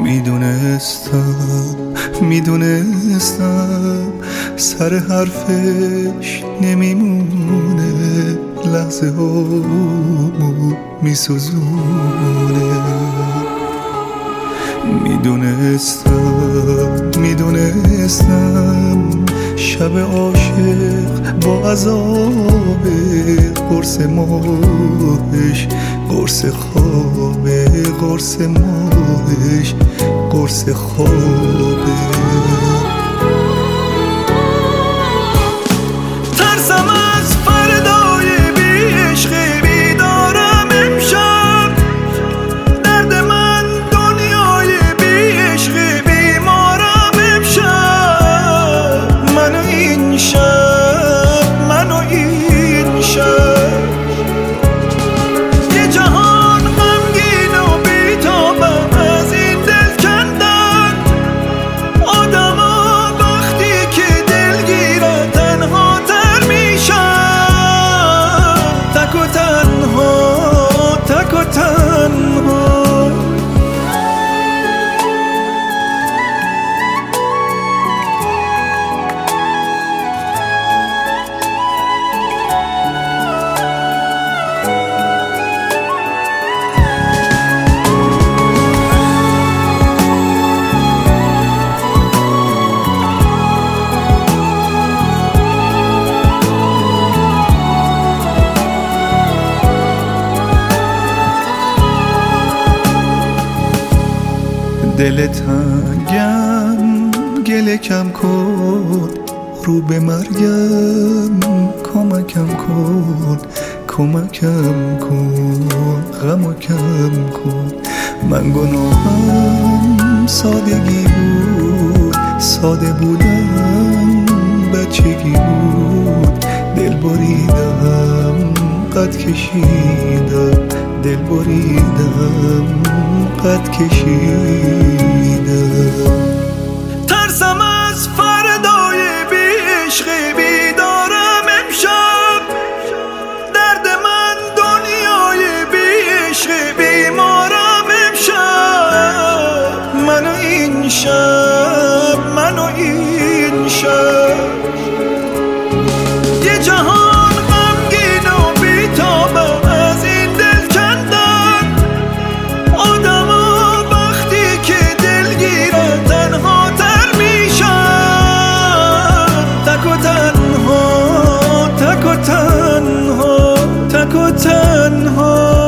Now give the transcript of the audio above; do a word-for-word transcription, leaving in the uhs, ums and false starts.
میدونستم میدونستم سر حرفش نمیمونه، لحظه ها میسوزونه. میدونستم میدونستم شب عاشق با عذاب، قرص ماهش قرص خوابه، قرص ماهش قرص خوابه. ترسم از فردای بی عشق بیدارم امشب، درد من دنیای بی عشق بیمارم امشب. منو این شب منو این شب یه جهان غمگین و بی‌تابم از این دل کندن. آدما وقتی که دلگیرن تنها تر میشن، تک و تنها تک و تنها. دل تنگم گله کم کن، رو به مرگم کمکم کن، کمکم کن، غمو کم کن. من گناهم سادگی بود، ساده بودم بچگی بود. دل بریدم قد کشیدم، دل بریدم قد کشیدم. ترسم از فردای بی عشق بیدارم امشب، درد من دنیای بی عشق بیمارم امشب. منو این شب منو این شب یه جهان غمگین و بی‌تابم از این دل کندن. آدما وقتی که دلگیرن تنها تر میشن، تک و تنها تک و تنها تک و تنها.